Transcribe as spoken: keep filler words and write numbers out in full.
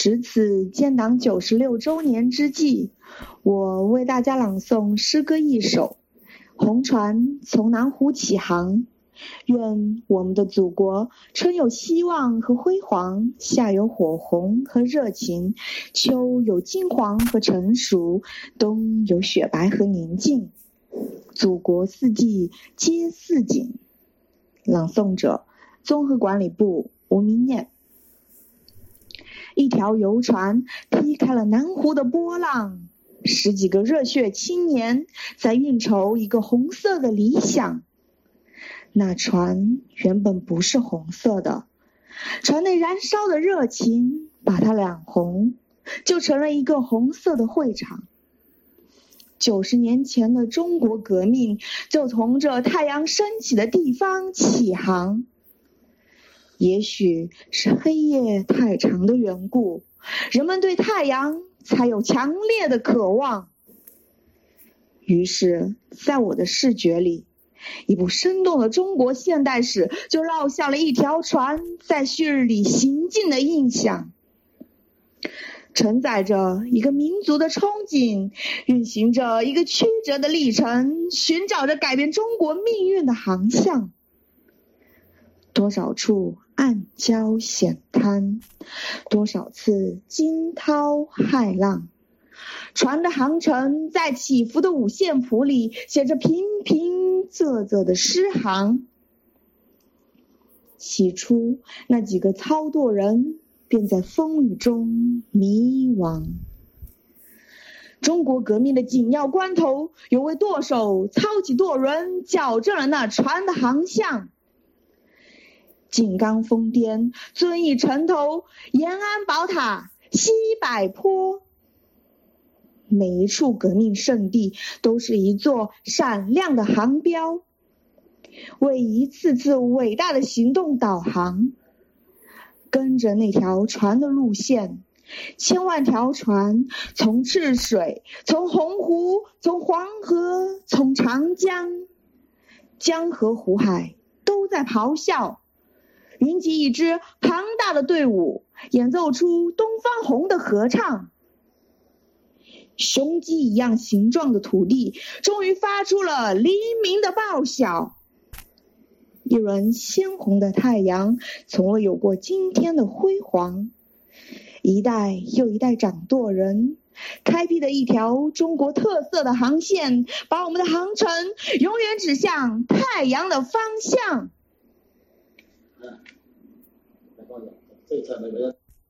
值此建党九十六周年之际，我为大家朗诵诗歌一首：红船从南湖起航，愿我们的祖国春有希望和辉煌，夏有火红和热情，秋有金黄和成熟，冬有雪白和宁静。祖国四季皆似锦。朗诵者：综合管理部吴明念。一条游船劈开了南湖的波浪，十几个热血青年在运筹一个红色的理想。那船原本不是红色的，船内燃烧的热情把它染红，就成了一个红色的会场。九十年前的中国革命就从这太阳升起的地方起航。也许是黑夜太长的缘故，人们对太阳才有强烈的渴望。于是在我的视觉里，一部生动的中国现代史就烙下了一条船在旭日里行进的印象，承载着一个民族的憧憬，运行着一个曲折的历程，寻找着改变中国命运的航向。多少处暗礁险滩，多少次惊涛骇浪，船的航程在起伏的五线谱里写着平平仄仄的诗行。起初那几个操舵人便在风雨中迷惘。中国革命的紧要关头，有位舵手操起舵轮，矫正了那船的航向。井冈峰巅，遵义城头，延安宝塔，西柏坡。每一处革命圣地都是一座闪亮的航标，为一次次伟大的行动导航。跟着那条船的路线，千万条船从赤水，从洪湖，从黄河，从长江，江河湖海都在咆哮，云集一支庞大的队伍，演奏出东方红的合唱。雄鸡一样形状的土地终于发出了黎明的报晓。一轮鲜红的太阳从未有过今天的辉煌。一代又一代掌舵人开辟的一条中国特色的航线，把我们的航程永远指向太阳的方向。 这次每个人